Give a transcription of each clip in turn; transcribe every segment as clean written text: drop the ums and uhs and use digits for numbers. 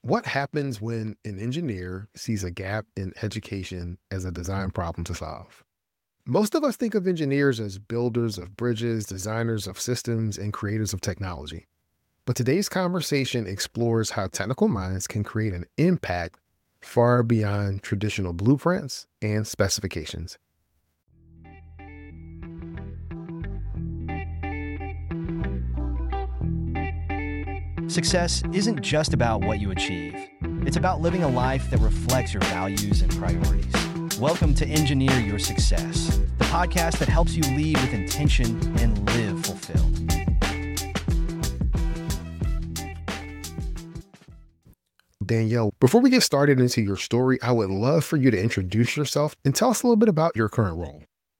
What happens when an engineer sees a gap in education as a design problem to solve? Most of us think of engineers as builders of bridges, designers of systems, and creators of technology. But today's conversation explores how technical minds can create an impact far beyond traditional blueprints and specifications. Success isn't just about what you achieve. It's about living a life that reflects your values and priorities. Welcome to Engineer Your Success, the podcast that helps you lead with intention and live fulfilled. Danielle, before we get started into your story, I would love for you to introduce yourself and tell us a little bit about your current role.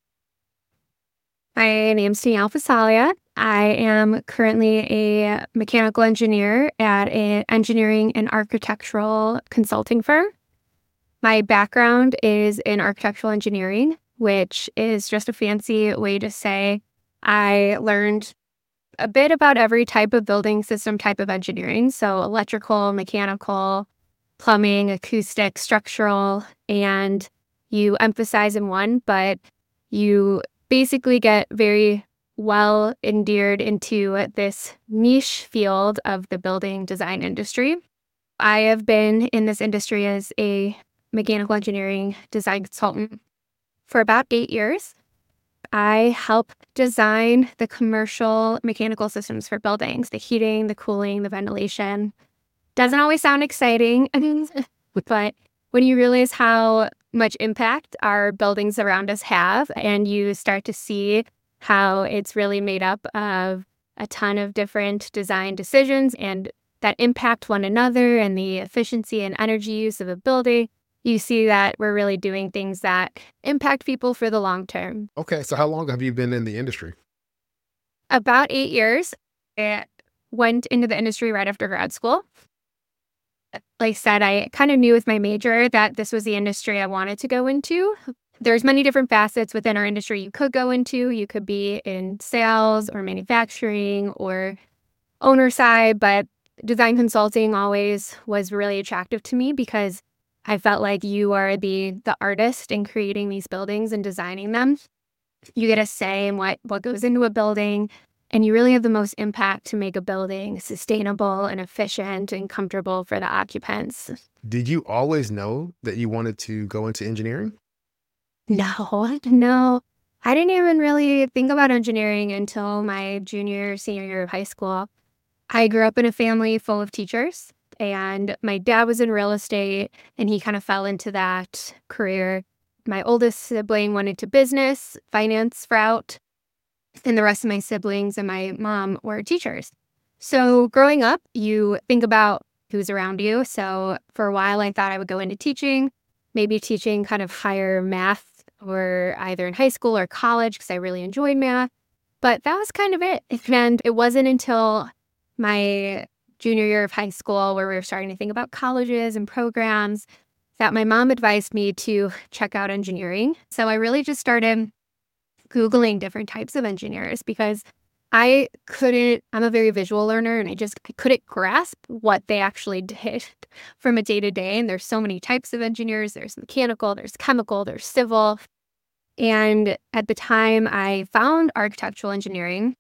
My name's Danielle Fasalia. I am currently a mechanical engineer at an engineering and architectural consulting firm. My background is in architectural engineering, which is just a fancy way to say I learned a bit about every type of building system type of engineering. So electrical, mechanical, plumbing, acoustic, structural, and you emphasize in one, but you basically get very well endeared into this niche field of the building design industry. I have been in this industry as a mechanical engineering design consultant for about 8 years. I help design the commercial mechanical systems for buildings, the heating, the cooling, the ventilation. Doesn't always sound exciting, but when you realize how much impact our buildings around us have, and you start to see how it's really made up of a ton of different design decisions and that impact one another and the efficiency and energy use of a building, you see that we're really doing things that impact people for the long term. Okay, so how long have you been in the industry? About 8 years. I went into the industry right after grad school. Like I said, I kind of knew with my major that this was the industry I wanted to go into. There's many different facets within our industry you could go into. You could be in sales or manufacturing or owner side, but design consulting always was really attractive to me because I felt like you are the artist in creating these buildings and designing them. You get a say in what goes into a building, and you really have the most impact to make a building sustainable and efficient and comfortable for the occupants. Did you always know that you wanted to go into engineering? No. I didn't even really think about engineering until my senior year of high school. I grew up in a family full of teachers, and my dad was in real estate, and he kind of fell into that career. My oldest sibling went into business, finance route, and the rest of my siblings and my mom were teachers. So growing up, you think about who's around you. So for a while, I thought I would go into teaching, maybe teaching kind of higher math or either in high school or college because I really enjoyed math. But that was kind of it. And it wasn't until my junior year of high school where we were starting to think about colleges and programs that my mom advised me to check out engineering. So I really just started Googling different types of engineers because I'm a very visual learner, and I couldn't grasp what they actually did from a day to day. And there's so many types of engineers. There's mechanical, there's chemical, there's civil. And at the time I found architectural engineering,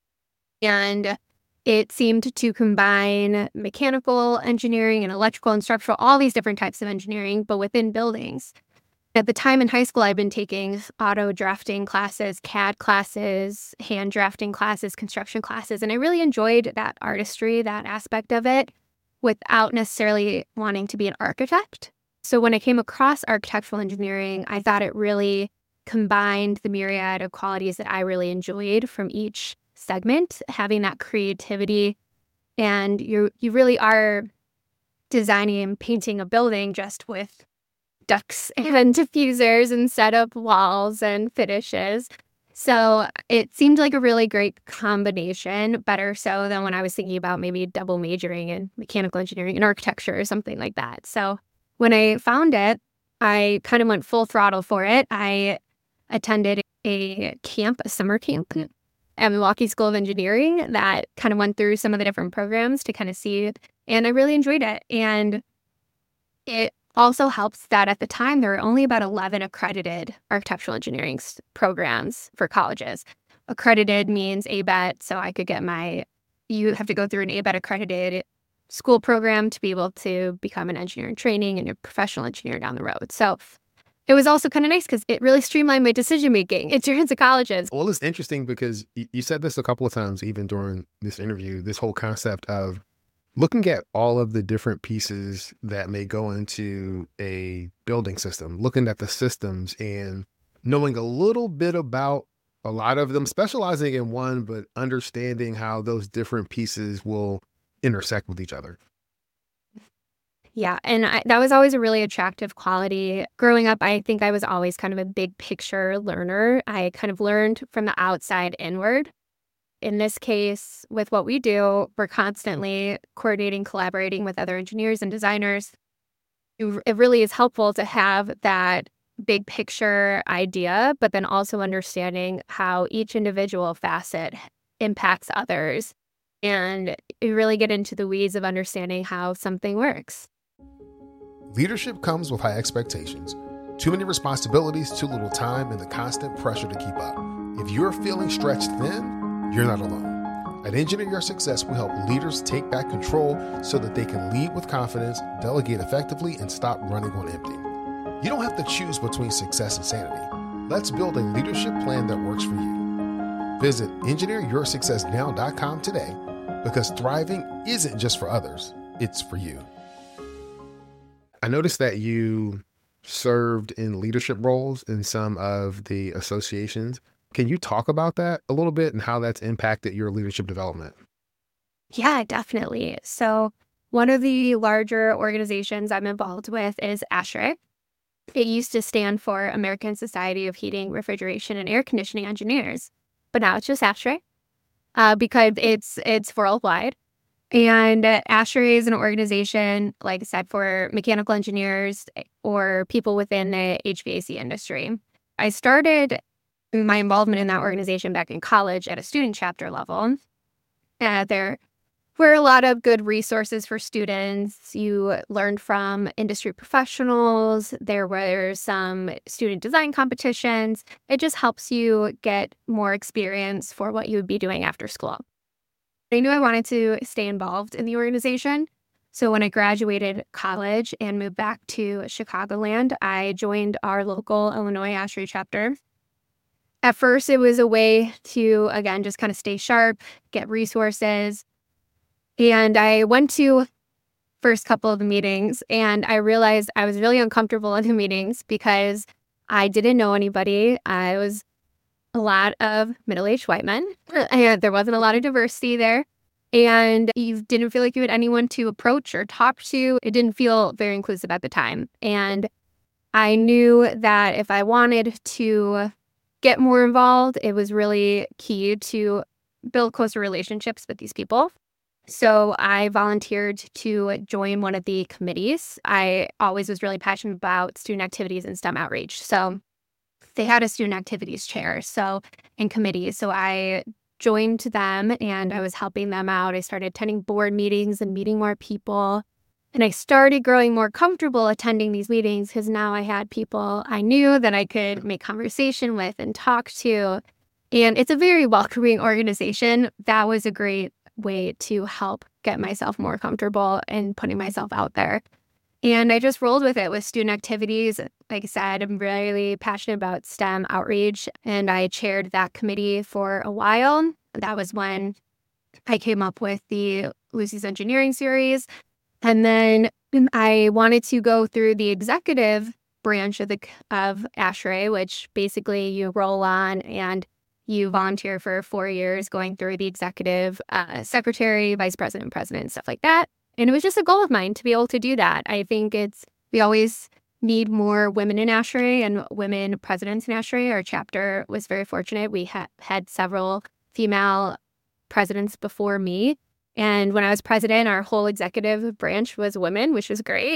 and it seemed to combine mechanical engineering and electrical and structural, all these different types of engineering, but within buildings. At the time in high school, I've been taking auto drafting classes, CAD classes, hand drafting classes, construction classes, and I really enjoyed that artistry, that aspect of it, without necessarily wanting to be an architect. So when I came across architectural engineering, I thought it really combined the myriad of qualities that I really enjoyed from each segment, having that creativity, and you really are designing and painting a building just with ducts and diffusers and set up walls and finishes. So it seemed like a really great combination, better so than when I was thinking about maybe double majoring in mechanical engineering and architecture or something like that. So when I found it, I kind of went full throttle for it. I attended a summer camp at Milwaukee School of Engineering that kind of went through some of the different programs to kind of see And I really enjoyed it. And it also helps that at the time, there were only about 11 accredited architectural engineering programs for colleges. Accredited means ABET, so I could get you have to go through an ABET accredited school program to be able to become an engineer in training and a professional engineer down the road. So it was also kind of nice because it really streamlined my decision-making in terms of colleges. Well, it's interesting because you said this a couple of times, even during this interview, this whole concept of looking at all of the different pieces that may go into a building system, looking at the systems and knowing a little bit about a lot of them, specializing in one, but understanding how those different pieces will intersect with each other. Yeah, and that was always a really attractive quality. Growing up, I think I was always kind of a big picture learner. I kind of learned from the outside inward. In this case, with what we do, we're constantly coordinating, collaborating with other engineers and designers. It really is helpful to have that big picture idea, but then also understanding how each individual facet impacts others. And you really get into the weeds of understanding how something works. Leadership comes with high expectations, too many responsibilities, too little time, and the constant pressure to keep up. If you're feeling stretched thin, you're not alone. At Engineer Your Success, we help leaders take back control so that they can lead with confidence, delegate effectively, and stop running on empty. You don't have to choose between success and sanity. Let's build a leadership plan that works for you. Visit engineeryoursuccessnow.com today because thriving isn't just for others, it's for you. I noticed that you served in leadership roles in some of the associations. Can you talk about that a little bit and how that's impacted your leadership development? Yeah, definitely. So one of the larger organizations I'm involved with is ASHRAE. It used to stand for American Society of Heating, Refrigeration, and Air Conditioning Engineers, but now it's just ASHRAE because it's worldwide. And ASHRAE is an organization, like I said, for mechanical engineers or people within the HVAC industry. I started my involvement in that organization back in college at a student chapter level. There were a lot of good resources for students. You learned from industry professionals. There were some student design competitions. It just helps you get more experience for what you would be doing after school. I knew I wanted to stay involved in the organization. So when I graduated college and moved back to Chicagoland, I joined our local Illinois ASHRAE chapter. At first, it was a way to, again, just kind of stay sharp, get resources. And I went to first couple of the meetings and I realized I was really uncomfortable in the meetings because I didn't know anybody. I was a lot of middle-aged white men, and there wasn't a lot of diversity there. And you didn't feel like you had anyone to approach or talk to. It didn't feel very inclusive at the time. And I knew that if I wanted to get more involved, it was really key to build closer relationships with these people. So I volunteered to join one of the committees. I always was really passionate about student activities and STEM outreach. So they had a student activities chair, in committees. So I joined them and I was helping them out. I started attending board meetings and meeting more people. And I started growing more comfortable attending these meetings because now I had people I knew that I could make conversation with and talk to. And it's a very welcoming organization. That was a great way to help get myself more comfortable and putting myself out there. And I just rolled with it with student activities. Like I said, I'm really passionate about STEM outreach, and I chaired that committee for a while. That was when I came up with the Lucy's Engineering series. And then I wanted to go through the executive branch of ASHRAE, which basically you roll on and you volunteer for 4 years going through the executive secretary, vice president, president, stuff like that. And it was just a goal of mine to be able to do that. I think we always need more women in ASHRAE and women presidents in ASHRAE. Our chapter was very fortunate. We had several female presidents before me. And when I was president, our whole executive branch was women, which was great.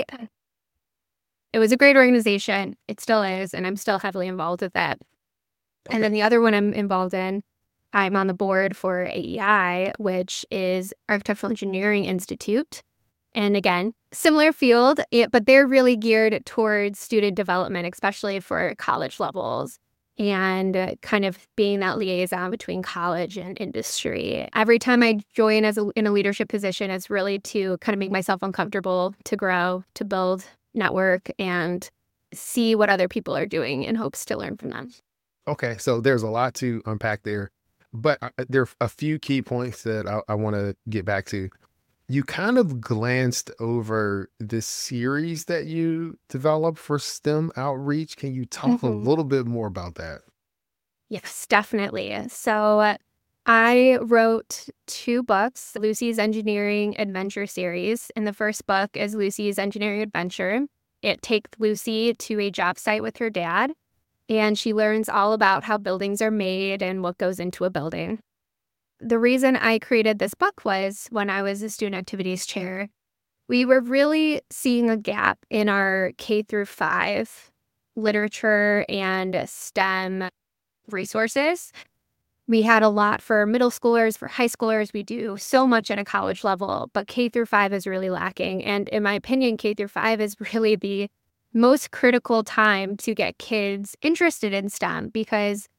It was a great organization. It still is. And I'm still heavily involved with that. And then the other one I'm involved in, I'm on the board for AEI, which is Architectural Engineering Institute. And again, similar field, but they're really geared towards student development, especially for college levels, and kind of being that liaison between college and industry. Every time I join in a leadership position, it's really to kind of make myself uncomfortable, to grow, to build network, and see what other people are doing in hopes to learn from them. Okay, so there's a lot to unpack there, but there are a few key points that I want to get back to. You kind of glanced over this series that you developed for STEM outreach. Can you talk a little bit more about that? Yes, definitely. So I wrote 2 books, Lucy's Engineering Adventure series. And the first book is Lucy's Engineering Adventure. It takes Lucy to a job site with her dad, and she learns all about how buildings are made and what goes into a building. The reason I created this book was when I was a student activities chair, we were really seeing a gap in our K-5 literature and STEM resources. We had a lot for middle schoolers, for high schoolers. We do so much at a college level, but K-5 is really lacking. And in my opinion, K-5 is really the most critical time to get kids interested in STEM, because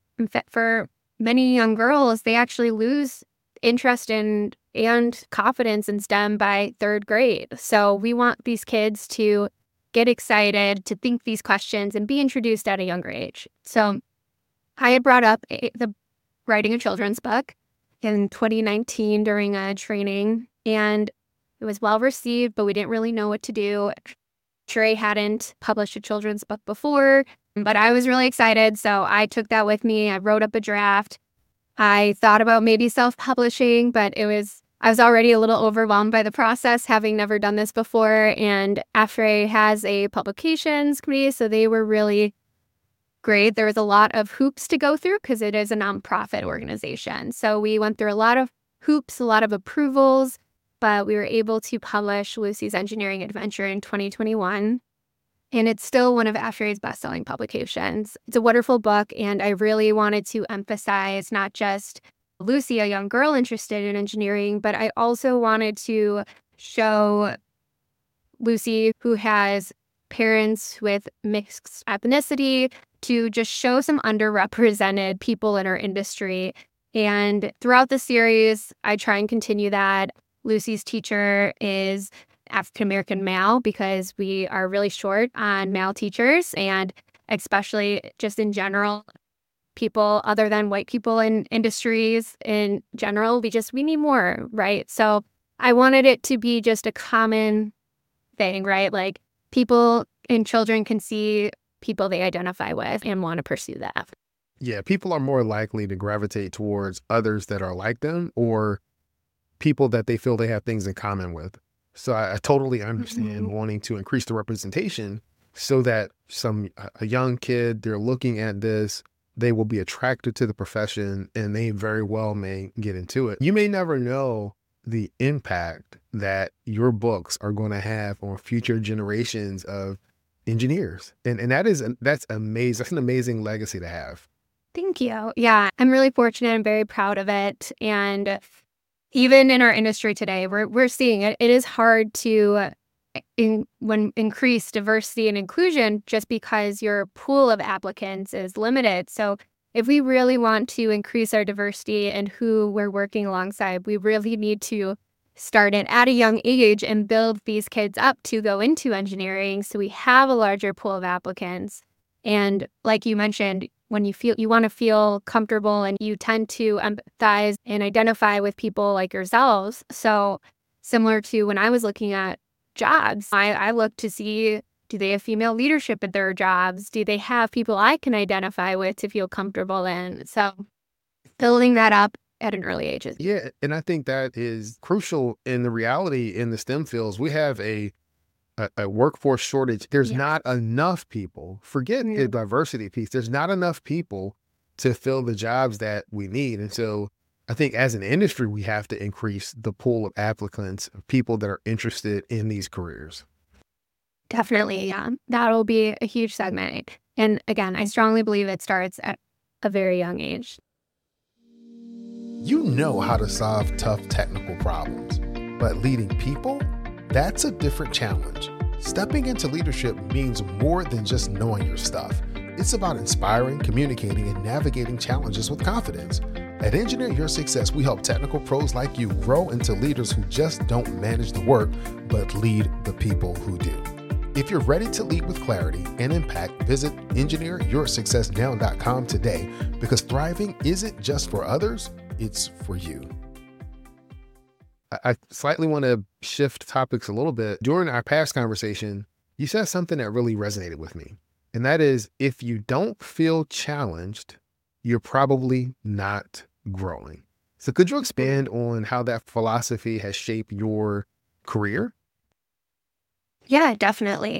for many young girls, they actually lose interest in and confidence in STEM by 3rd grade. So we want these kids to get excited, to think these questions, and be introduced at a younger age. So I had brought up the writing a children's book in 2019 during a training, and it was well received, but we didn't really know what to do. Trey hadn't published a children's book before, but I was really excited, so I took that with me. I wrote up a draft. I thought about maybe self-publishing, but I was already a little overwhelmed by the process, having never done this before. And AFRE has a publications committee, so they were really great. There was a lot of hoops to go through because it is a nonprofit organization. So we went through a lot of hoops, a lot of approvals, but we were able to publish Lucy's Engineering Adventure in 2021. And it's still one of AFRE's best-selling publications. It's a wonderful book, and I really wanted to emphasize not just Lucy, a young girl interested in engineering, but I also wanted to show Lucy, who has parents with mixed ethnicity, to just show some underrepresented people in our industry. And throughout the series, I try and continue that. Lucy's teacher is African-American male because we are really short on male teachers, and especially just in general, people other than white people in industries in general, we need more, right? So I wanted it to be just a common thing, right? Like people and children can see people they identify with and want to pursue that. Yeah, people are more likely to gravitate towards others that are like them or people that they feel they have things in common with. So I totally understand wanting to increase the representation so that a young kid, they're looking at this, they will be attracted to the profession, and they very well may get into it. You may never know the impact that your books are going to have on future generations of engineers. And that's amazing. That's an amazing legacy to have. Thank you. Yeah, I'm really fortunate. I'm very proud of it. And even in our industry today, we're seeing it. It is hard to increase diversity and inclusion just because your pool of applicants is limited. So if we really want to increase our diversity and who we're working alongside, we really need to start it at a young age and build these kids up to go into engineering so we have a larger pool of applicants. And like you mentioned, when you want to feel comfortable and you tend to empathize and identify with people like yourselves. So similar to when I was looking at jobs, I look to see, do they have female leadership at their jobs? Do they have people I can identify with to feel comfortable in? So building that up at an early age. Yeah, and I think that is crucial in the reality in the STEM fields. We have a workforce shortage. There's not enough people. Forget the diversity piece. There's not enough people to fill the jobs that we need. And so I think as an industry, we have to increase the pool of applicants, of people that are interested in these careers. Definitely, yeah. That'll be a huge segment. And again, I strongly believe it starts at a very young age. You know how to solve tough technical problems, but leading people, That's a different challenge. Stepping into leadership means more than just knowing your stuff. It's about inspiring, communicating, and navigating challenges with confidence. At Engineer Your Success, we help technical pros like you grow into leaders who just don't manage the work, but lead the people who do. If you're ready to lead with clarity and impact, visit engineeryoursuccessnow.com today, because thriving isn't just for others, it's for you. I slightly want to shift topics a little bit. During our past conversation, you said something that really resonated with me. And that is, if you don't feel challenged, you're probably not growing. So could you expand on how that philosophy has shaped your career? Yeah, definitely.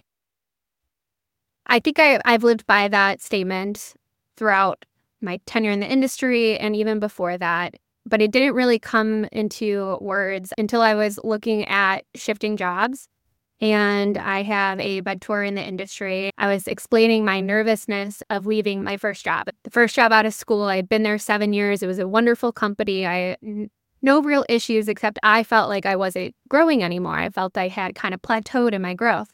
I think I've lived by that statement throughout my tenure in the industry and even before that, but it didn't really come into words until I was looking at shifting jobs. And I have a mentor in the industry. I was explaining my nervousness of leaving my first job. The first job out of school, I had been there 7 years. It was a wonderful company. No real issues, except I felt like I wasn't growing anymore. I felt I had kind of plateaued in my growth.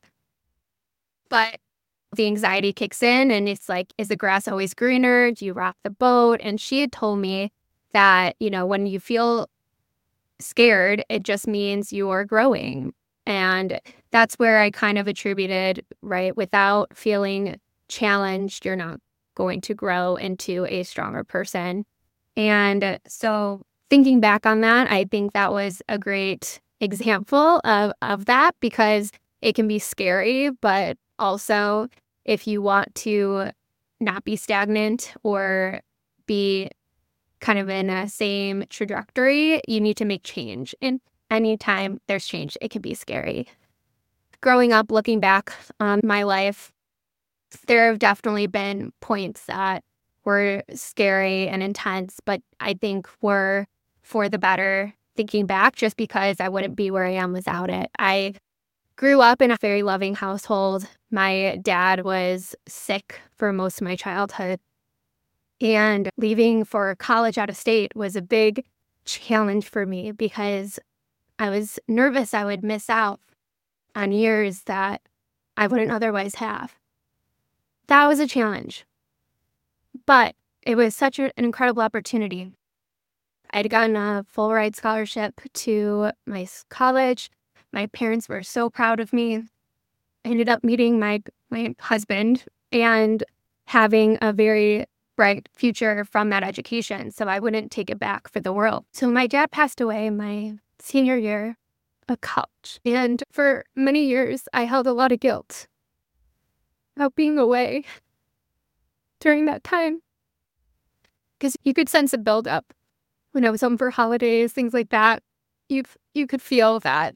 But the anxiety kicks in and it's like, is the grass always greener? Do you rock the boat? And she had told me that, when you feel scared, it just means you're growing. And that's where I kind of attributed, right? Without feeling challenged, you're not going to grow into a stronger person. And so thinking back on that, I think that was a great example of that, because it can be scary, but also if you want to not be stagnant or be kind of in a same trajectory, you need to make change. And anytime there's change, it can be scary. Growing up, looking back on my life, there have definitely been points that were scary and intense, but I think were for the better thinking back, just because I wouldn't be where I am without it. I grew up in a very loving household. My dad was sick for most of my childhood, and leaving for college out of state was a big challenge for me because I was nervous I would miss out on years that I wouldn't otherwise have. That was a challenge, but it was such an incredible opportunity. I'd gotten a full ride scholarship to my college. My parents were so proud of me. I ended up meeting my husband and having a very bright future from that education, so I wouldn't take it back for the world. So my dad passed away my senior year of college, and for many years I held a lot of guilt about being away during that time, because you could sense a buildup when I was home for holidays, things like that. You could feel that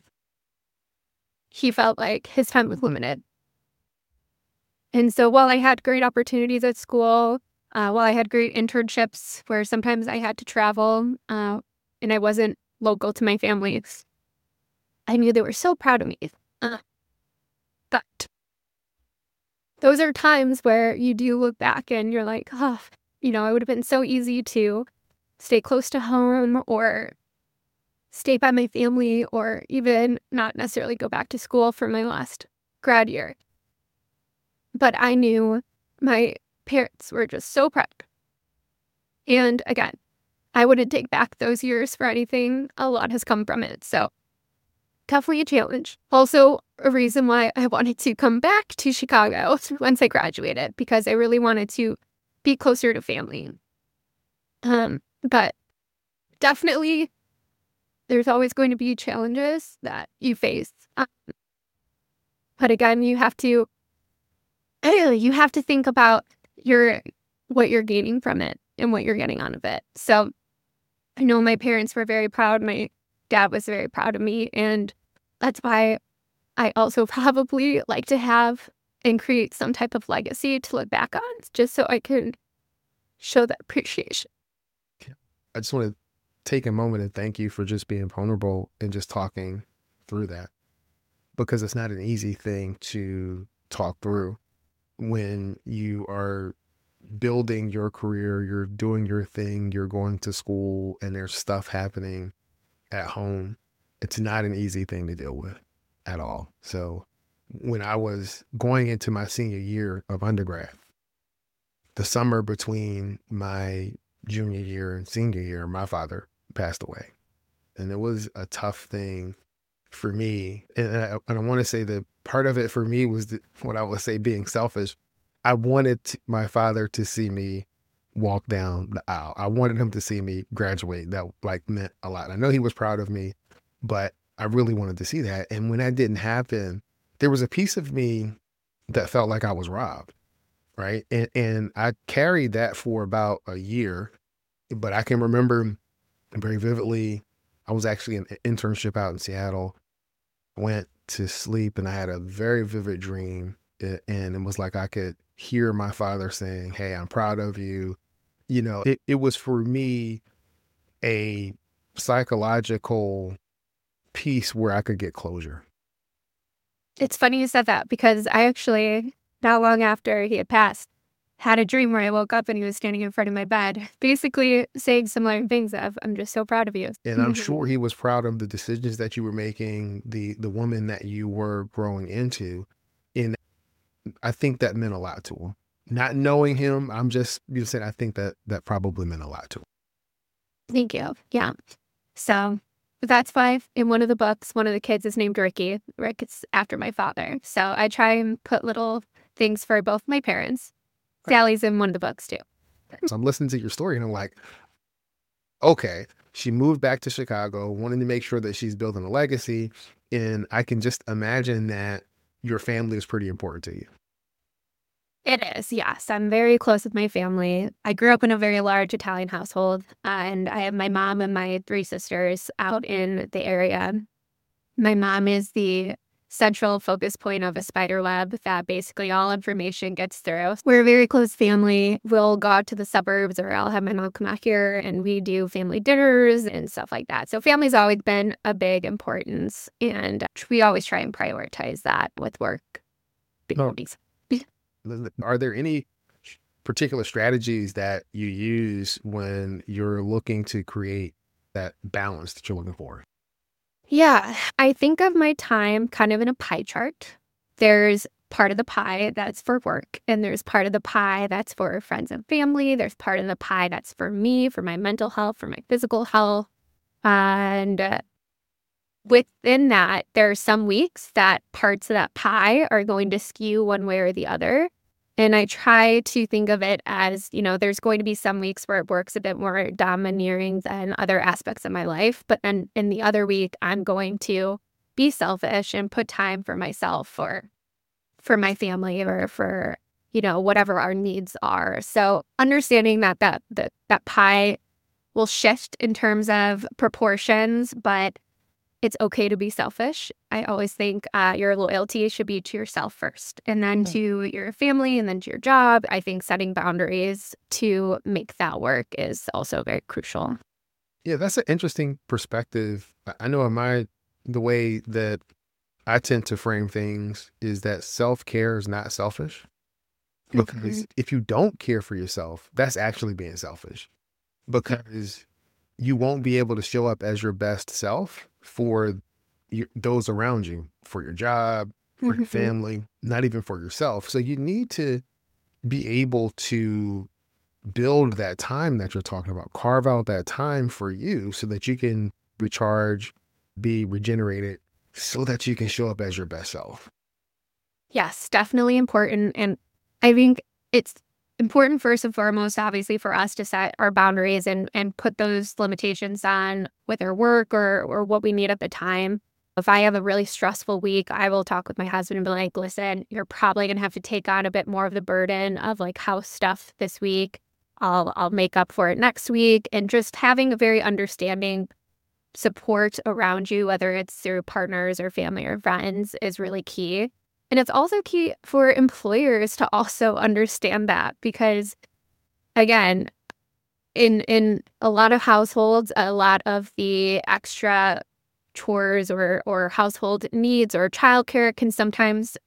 he felt like his time was limited. And so while I had great opportunities at school, while I had great internships where sometimes I had to travel and I wasn't local to my family, I knew they were so proud of me. But those are times where you do look back and you're like, oh, it would have been so easy to stay close to home or stay by my family or even not necessarily go back to school for my last grad year. But I knew my parents were just so proud. And again, I wouldn't take back those years for anything. A lot has come from it. So definitely a challenge. Also a reason why I wanted to come back to Chicago once I graduated, because I really wanted to be closer to family. But definitely there's always going to be challenges that you face. But again, you have to think about what you're gaining from it and what you're getting out of it. So I know my parents were very proud. My dad was very proud of me. And that's why I also probably like to have and create some type of legacy to look back on, just so I can show that appreciation. I just want to take a moment and thank you for just being vulnerable and just talking through that, because it's not an easy thing to talk through when you are building your career, you're doing your thing, you're going to school, and there's stuff happening at home. It's not an easy thing to deal with. at all. So when I was going into my senior year of undergrad, the summer between my junior year and senior year, my father passed away. And it was a tough thing for me. And I want to say that part of it for me was what I would say being selfish. I wanted my father to see me walk down the aisle. I wanted him to see me graduate. That like meant a lot. I know he was proud of me, but I really wanted to see that. And when that didn't happen, there was a piece of me that felt like I was robbed. Right. And I carried that for about a year, but I can remember very vividly, I was actually in an internship out in Seattle, went to sleep, and I had a very vivid dream. And it was like I could hear my father saying, "Hey, I'm proud of you." You know, it was for me a psychological piece where I could get closure. It's funny you said that because I actually, not long after he had passed, had a dream where I woke up and he was standing in front of my bed, basically saying similar things of, I'm just so proud of you. And I'm sure he was proud of the decisions that you were making, the woman that you were growing into. And I think that meant a lot to him. Not knowing him, you said, I think that probably meant a lot to him. Thank you. Yeah. So that's why in one of the books, one of the kids is named Ricky. Rick is after my father. So I try and put little things for both my parents. Sally's in one of the books too. So I'm listening to your story and I'm like, okay, she moved back to Chicago, wanting to make sure that she's building a legacy. And I can just imagine that your family is pretty important to you. It is, yes. I'm very close with my family. I grew up in a very large Italian household, and I have my mom and my 3 sisters out in the area. My mom is the central focus point of a spider web that basically all information gets through. We're a very close family. We'll go out to the suburbs, or I'll have my mom come out here and we do family dinners and stuff like that. So family's always been a big importance, and we always try and prioritize that with work. Are there any particular strategies that you use when you're looking to create that balance that you're looking for? Yeah, I think of my time kind of in a pie chart. There's part of the pie that's for work, and there's part of the pie that's for friends and family. There's part of the pie that's for me, for my mental health, for my physical health. And within that, there are some weeks that parts of that pie are going to skew one way or the other. And I try to think of it as, there's going to be some weeks where it works a bit more domineering than other aspects of my life. But then in the other week, I'm going to be selfish and put time for myself or for my family or for, whatever our needs are. So understanding that pie will shift in terms of proportions, but it's okay to be selfish. I always think your loyalty should be to yourself first, and then to your family, and then to your job. I think setting boundaries to make that work is also very crucial. Yeah, that's an interesting perspective. I know the way that I tend to frame things is that self-care is not selfish. Because if you don't care for yourself, that's actually being selfish. Because you won't be able to show up as your best self for those around you, for your job, for your family, not even for yourself. So you need to be able to build that time that you're talking about, carve out that time for you so that you can recharge, be regenerated, so that you can show up as your best self. Yes, definitely important. And I think it's important first and foremost, obviously, for us to set our boundaries and put those limitations on with our work or what we need at the time. If I have a really stressful week, I will talk with my husband and be like, listen, you're probably going to have to take on a bit more of the burden of like house stuff this week. I'll make up for it next week. And just having a very understanding support around you, whether it's through partners or family or friends, is really key. And it's also key for employers to also understand that because, again, in a lot of households, a lot of the extra chores or household needs or childcare can sometimes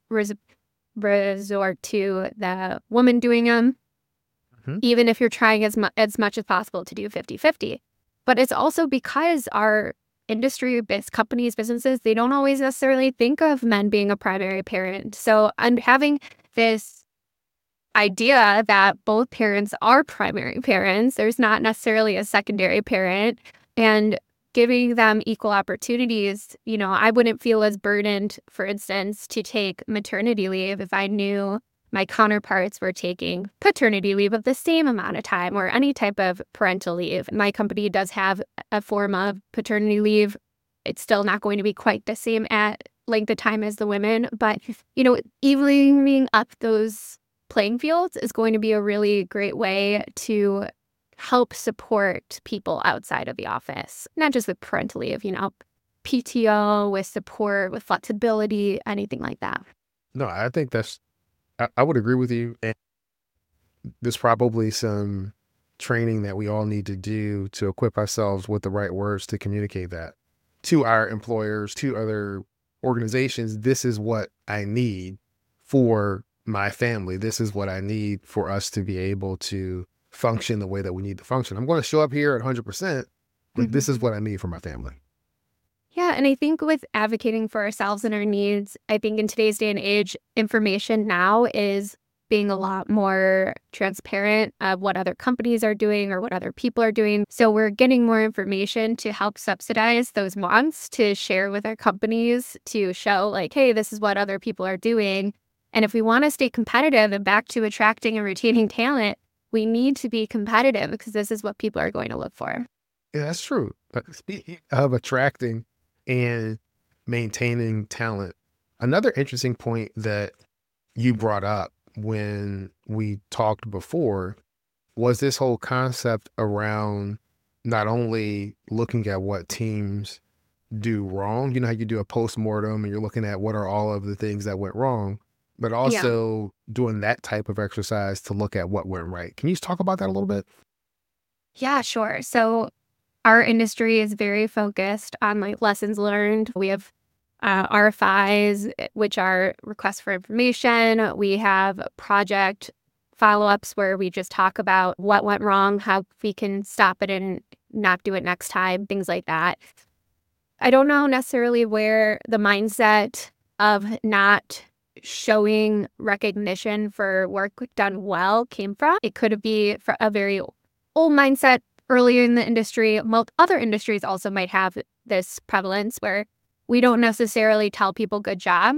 resort to the woman doing them, even if you're trying as much as possible to do 50-50. But it's also because our industry-based companies, businesses, they don't always necessarily think of men being a primary parent. So and having this idea that both parents are primary parents, there's not necessarily a secondary parent, and giving them equal opportunities. I wouldn't feel as burdened, for instance, to take maternity leave if I knew my counterparts were taking paternity leave of the same amount of time or any type of parental leave. My company does have a form of paternity leave. It's still not going to be quite the same at length of time as the women, but, evening up those playing fields is going to be a really great way to help support people outside of the office, not just with parental leave, PTO, with support, with flexibility, anything like that. No, I think I would agree with you. And there's probably some training that we all need to do to equip ourselves with the right words to communicate that to our employers, to other organizations. This is what I need for my family. This is what I need for us to be able to function the way that we need to function. I'm going to show up here at 100%, but this is what I need for my family. Yeah, and I think with advocating for ourselves and our needs, I think in today's day and age, information now is being a lot more transparent of what other companies are doing or what other people are doing. So we're getting more information to help subsidize those wants to share with our companies to show like, hey, this is what other people are doing. And if we want to stay competitive and back to attracting and retaining talent, we need to be competitive because this is what people are going to look for. Yeah, that's true. But speaking of attracting and maintaining talent, another interesting point that you brought up when we talked before was this whole concept around not only looking at what teams do wrong, how you do a postmortem and you're looking at what are all of the things that went wrong, but also doing that type of exercise to look at what went right. Can you talk about that a little bit? Yeah, sure. So our industry is very focused on like lessons learned. We have RFIs, which are requests for information. We have project follow-ups where we just talk about what went wrong, how we can stop it and not do it next time, things like that. I don't know necessarily where the mindset of not showing recognition for work done well came from. It could be for a very old mindset earlier in the industry. Most other industries also might have this prevalence where we don't necessarily tell people good job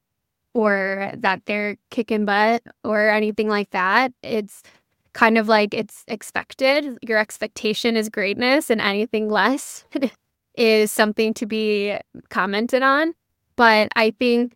or that they're kicking butt or anything like that. It's kind of like it's expected. Your expectation is greatness, and anything less is something to be commented on. But I think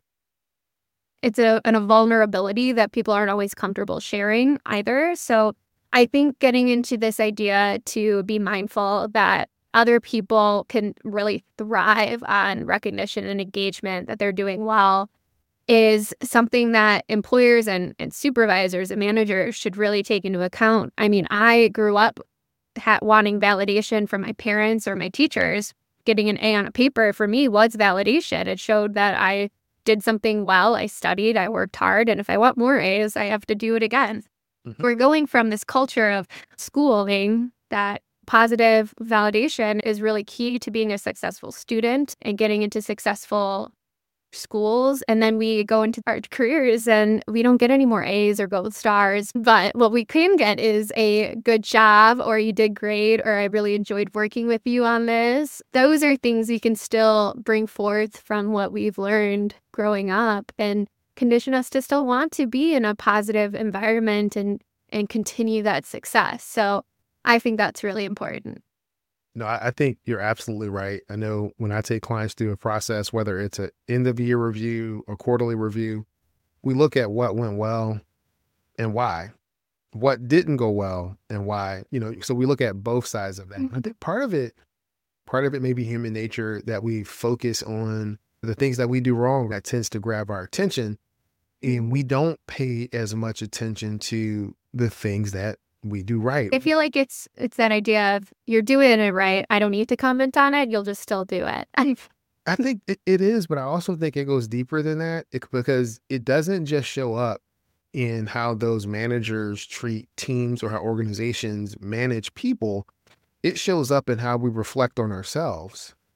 it's a vulnerability that people aren't always comfortable sharing either. So I think getting into this idea to be mindful that other people can really thrive on recognition and engagement, that they're doing well, is something that employers and supervisors and managers should really take into account. I mean, I grew up wanting validation from my parents or my teachers. Getting an A on a paper for me was validation. It showed that I did something well, I studied, I worked hard, and if I want more A's, I have to do it again. Mm-hmm. We're going from this culture of schooling that positive validation is really key to being a successful student and getting into successful schools. And then we go into our careers and we don't get any more A's or gold stars. But what we can get is a good job, or you did great, or I really enjoyed working with you on this. Those are things we can still bring forth from what we've learned growing up and condition us to still want to be in a positive environment and continue that success. So I think that's really important. No, I think you're absolutely right. I know when I take clients through a process, whether it's an end of year review or quarterly review, we look at what went well and why, what didn't go well and why, so we look at both sides of that. Mm-hmm. I think part of it may be human nature, that we focus on the things that we do wrong that tends to grab our attention, and we don't pay as much attention to the things that we do right. I feel like it's that idea of you're doing it right. I don't need to comment on it. You'll just still do it. I think it is, but I also think it goes deeper than that because it doesn't just show up in how those managers treat teams or how organizations manage people. It shows up in how we reflect on ourselves.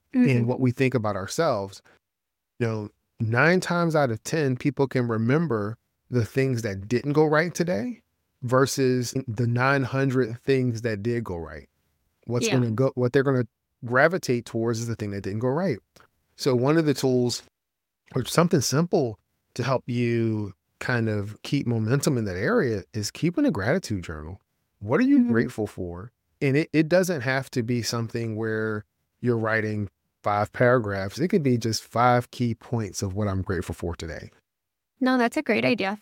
and what we think about ourselves. You know, 9 times out of 10, people can remember the things that didn't go right today versus the 900 things that did go right. Yeah. What they're going to gravitate towards is the thing that didn't go right. So one of the tools, or something simple to help you kind of keep momentum in that area, is keeping a gratitude journal. What are you grateful for? And it doesn't have to be something where you're writing 5 paragraphs. It could be just 5 key points of what I'm grateful for today. No, that's a great idea.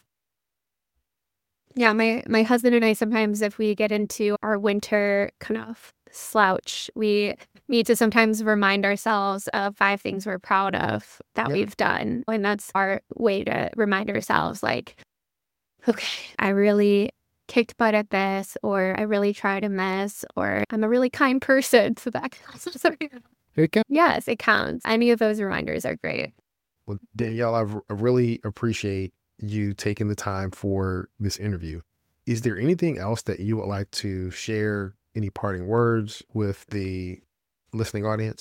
Yeah, my husband and I, sometimes if we get into our winter kind of slouch, we need to sometimes remind ourselves of 5 things we're proud of that Yep. we've done. And that's our way to remind ourselves, like, okay, I really kicked butt at this, or I really tried in this, or I'm a really kind person. So that counts. It can. Yes, it counts. Any of those reminders are great. Well, Danielle, I really appreciate you taking the time for this interview. Is there anything else that you would like to share? Any parting words with the listening audience?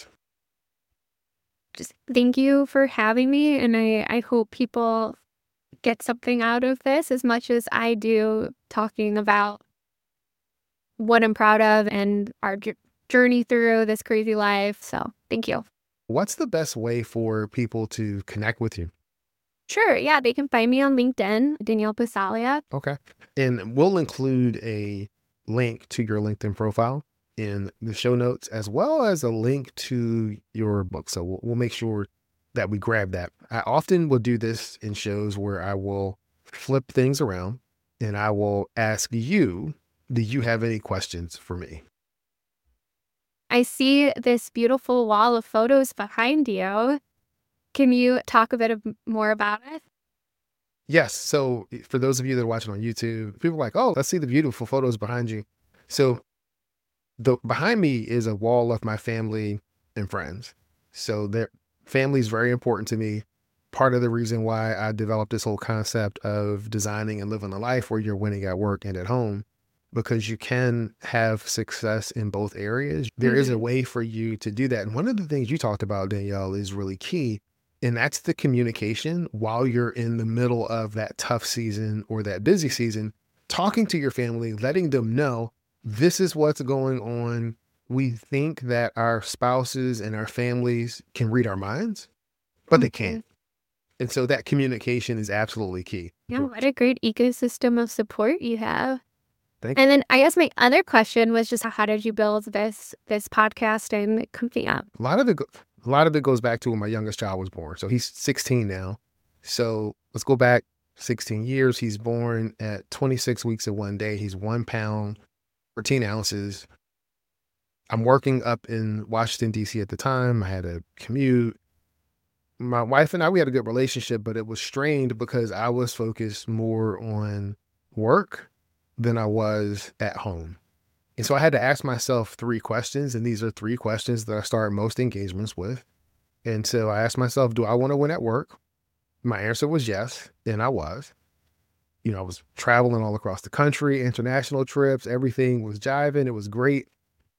Just thank you for having me. And I hope people get something out of this as much as I do, talking about what I'm proud of and our journey through this crazy life. So thank you. What's the best way for people to connect with you? Sure. Yeah, they can find me on LinkedIn, Danielle Pasalia. Okay. And we'll include a link to your LinkedIn profile in the show notes, as well as a link to your book. So we'll make sure that we grab that. I often will do this in shows where I will flip things around and I will ask you, do you have any questions for me? I see this beautiful wall of photos behind you. Can you talk a bit more about it? Yes. So for those of you that are watching on YouTube, people are like, oh, let's see the beautiful photos behind you. So behind me is a wall of my family and friends. So their family is very important to me. Part of the reason why I developed this whole concept of designing and living a life where you're winning at work and at home, because you can have success in both areas. There is a way for you to do that. And one of the things you talked about, Danielle, is really key. And that's the communication while you're in the middle of that tough season or that busy season, talking to your family, letting them know this is what's going on. We think that our spouses and our families can read our minds, but they can't. And so that communication is absolutely key. Yeah, what a great ecosystem of support you have. Thank you. And then I guess my other question was just, how did you build this podcast and company up? A lot of it goes back to when my youngest child was born. So he's 16 now. So let's go back 16 years. He's born at 26 weeks and 1 day. He's 1 pound, 14 ounces. I'm working up in Washington, D.C. at the time. I had a commute. My wife and I, we had a good relationship, but it was strained because I was focused more on work than I was at home. And so I had to ask myself 3 questions, and these are 3 questions that I start most engagements with. And so I asked myself, do I want to win at work? My answer was yes, and I was. You know, I was traveling all across the country, international trips, everything was jiving. It was great.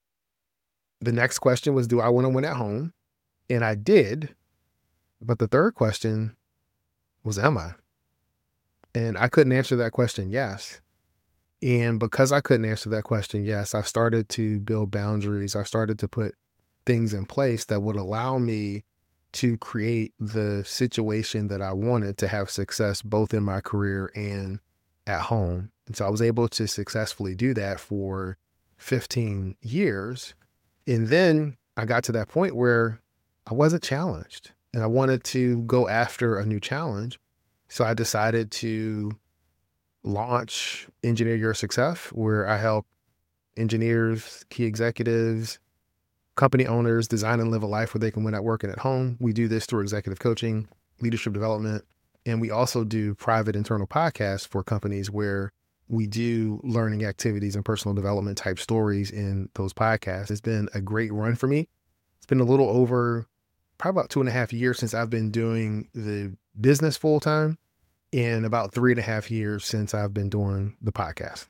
The next question was, do I want to win at home? And I did. But the third question was, am I? And I couldn't answer that question yes. And because I couldn't answer that question yes, I started to build boundaries. I started to put things in place that would allow me to create the situation that I wanted to have success both in my career and at home. And so I was able to successfully do that for 15 years. And then I got to that point where I wasn't challenged and I wanted to go after a new challenge. So I decided to launch Engineer Your Success, where I help engineers, key executives, company owners design and live a life where they can win at work and at home. We do this through executive coaching, leadership development, and we also do private internal podcasts for companies where we do learning activities and personal development type stories in those podcasts. It's been a great run for me. It's been a little over probably about 2.5 years since I've been doing the business full time, and about 3.5 years since I've been doing the podcast.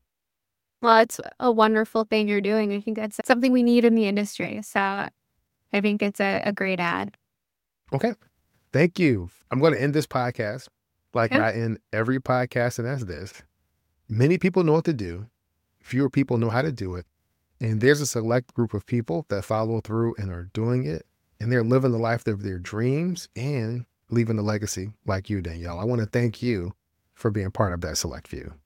Well, it's a wonderful thing you're doing. I think that's something we need in the industry. So I I think it's a great ad. Okay. Thank you. I'm going to end this podcast like Yeah. I end every podcast, and that's this. Many people know what to do. Fewer people know how to do it. And there's a select group of people that follow through and are doing it. And they're living the life of their dreams and leaving a legacy like you, Danielle. I want to thank you for being part of that select few.